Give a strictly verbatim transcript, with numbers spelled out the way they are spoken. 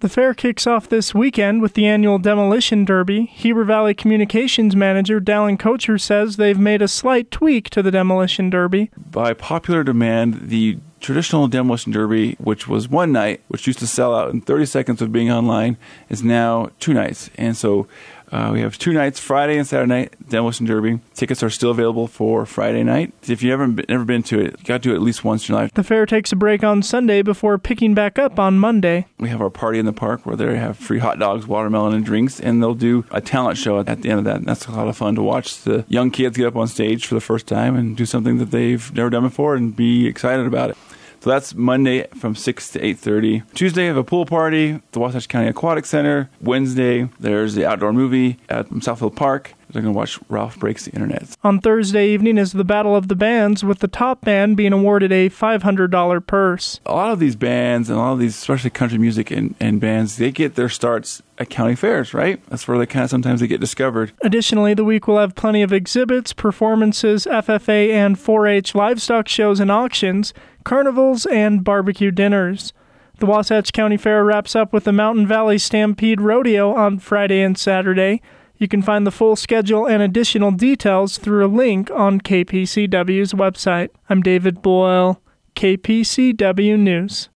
The fair kicks off this weekend with the annual Demolition Derby. Heber Valley Communications Manager Dallin Kocher says they've made a slight tweak to the Demolition Derby. By popular demand, the traditional Demolition Derby, which was one night, which used to sell out in thirty seconds of being online, is now two nights. And so uh, we have two nights, Friday and Saturday night, Demolition Derby. Tickets are still available for Friday night. If you've never been, never been to it, you got to do it at least once in your life. The fair takes a break on Sunday before picking back up on Monday. We have our party in the park where they have free hot dogs, watermelon, and drinks, and they'll do a talent show at the end of that. And that's a lot of fun to watch the young kids get up on stage for the first time and do something that they've never done before and be excited about it. So that's Monday from six to eight thirty. Tuesday, we have a pool party at the Wasatch County Aquatic Center. Wednesday, there's the outdoor movie at Southfield Park. They're going to watch Ralph Breaks the Internet. On Thursday evening is the Battle of the Bands, with the top band being awarded a five hundred dollars purse. A lot of these bands and a lot of these, especially country music and, and bands, they get their starts at county fairs, right? That's where they kind of sometimes they get discovered. Additionally, the week will have plenty of exhibits, performances, F F A and four H livestock shows and auctions, carnivals, and barbecue dinners. The Wasatch County Fair wraps up with the Mountain Valley Stampede Rodeo on Friday and Saturday. You can find the full schedule and additional details through a link on K P C W's website. I'm David Boyle, K P C W News.